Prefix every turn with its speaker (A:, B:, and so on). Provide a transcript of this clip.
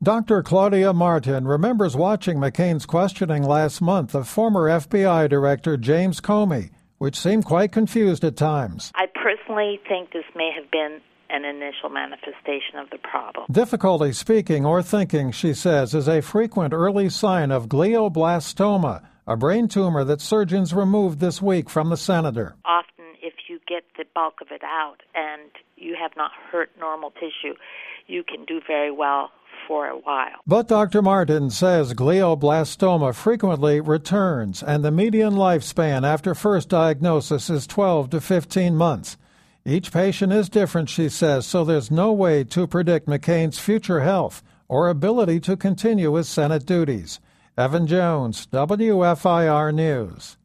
A: Dr. Claudia Martin remembers watching McCain's questioning last month of former FBI Director James Comey, which seemed quite confused at times.
B: I personally think this may have been an initial manifestation of the problem.
A: Difficulty speaking or thinking, she says, is a frequent early sign of glioblastoma, a brain tumor that surgeons removed this week from the senator.
B: Often, if you get the bulk of it out and you have not hurt normal tissue, you can do very well for a while.
A: But Dr. Martin says glioblastoma frequently returns, and the median lifespan after first diagnosis is 12 to 15 months. Each patient is different, she says, so there's no way to predict McCain's future health or ability to continue his Senate duties. Evan Jones, WFIR News.